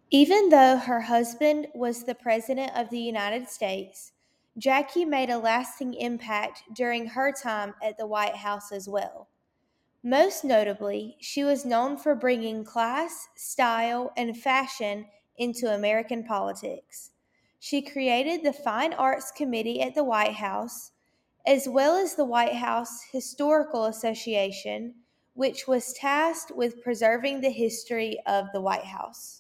Even though her husband was the President of the United States, Jackie made a lasting impact during her time at the White House as well. Most notably, she was known for bringing class, style, and fashion into American politics. She created the Fine Arts Committee at the White House, as well as the White House Historical Association, which was tasked with preserving the history of the White House.